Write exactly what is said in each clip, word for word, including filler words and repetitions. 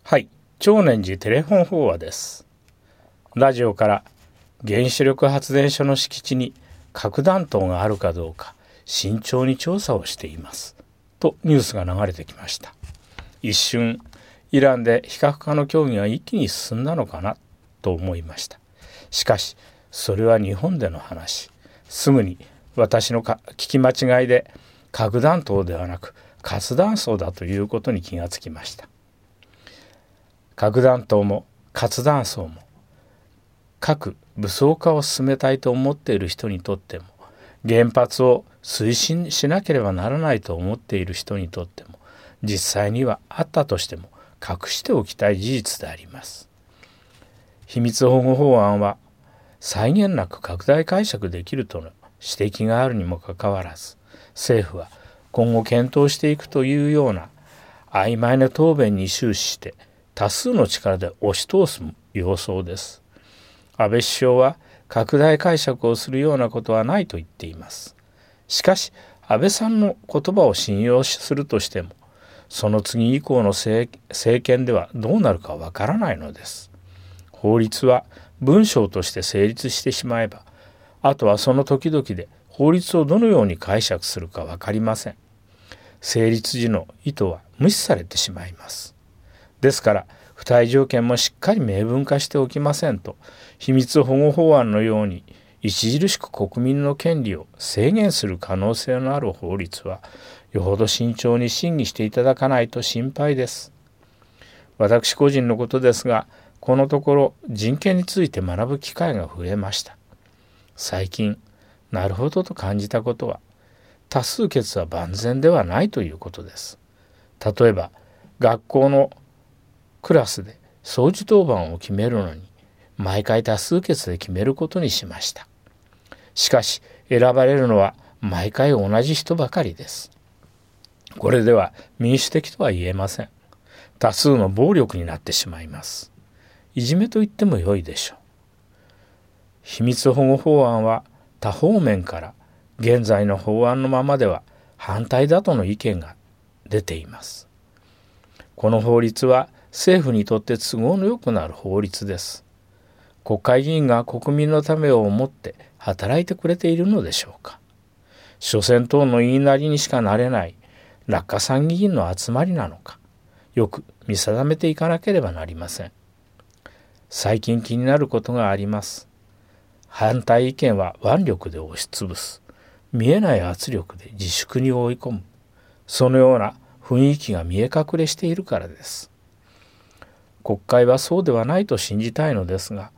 はい、長年寺テレフォン法話です。ラジオから原子力発電所の敷地に核弾頭があるかどうか慎重に調査をしていますとニュースが流れてきました。一瞬イランで非核化の協議が一気に進んだのかなと思いました。しかしそれは日本での話。すぐに私のか聞き間違いで核弾頭ではなく活断層だということに気がつきました。核弾頭も活断層も核武装化を進めたいと思っている人にとっても、原発を推進しなければならないと思っている人にとっても、実際にはあったとしても隠しておきたい事実であります。秘密保護法案は際限なく拡大解釈できるとの指摘があるにもかかわらず、政府は今後検討していくというような曖昧な答弁に終始して多数の力で押し通す様相です。安倍首相は拡大解釈をするようなことはないと言っています。しかし安倍さんの言葉を信用するとしても、その次以降の 政, 政権ではどうなるかわからないのです。法律は文章として成立してしまえば、あとはその時々で法律をどのように解釈するか分かりません。成立時の意図は無視されてしまいます。ですから付帯条件もしっかり明文化しておきませんと、秘密保護法案のように著しく国民の権利を制限する可能性のある法律はよほど慎重に審議していただかないと心配です。私個人のことですが、このところ人権について学ぶ機会が増えました。最近なるほどと感じたことは、多数決は万全ではないということです。例えば学校のクラスで掃除当番を決めるのに毎回多数決で決めることにしました。しかし選ばれるのは毎回同じ人ばかりです。これでは民主的とは言えません。多数の暴力になってしまいます。いじめと言っても良いでしょう。秘密保護法案は多方面から現在の法案のままでは反対だとの意見が出ています。この法律は政府にとって都合のよくなる法律です。国会議員が国民のためを思って働いてくれているのでしょうか。諸先等の言いなりにしかなれない落下参議院の集まりなのか、よく見定めていかなければなりません。最近気になることがあります。反対意見は腕力で押しつぶす、見えない圧力で自粛に追い込む、そのような雰囲気が見え隠れしているからです。国会はそうではないと信じたいのですが、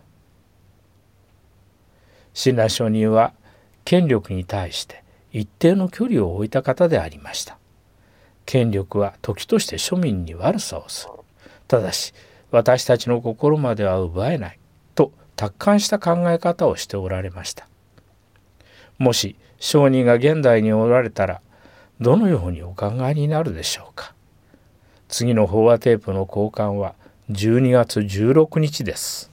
親鸞上人は権力に対して一定の距離を置いた方でありました。権力は時として庶民に悪さをする。ただし私たちの心までは奪えないと達観した考え方をしておられました。もし上人が現代におられたらどのようにお考えになるでしょうか。次の法話テープの交換はじゅうにがつじゅうろくにちです。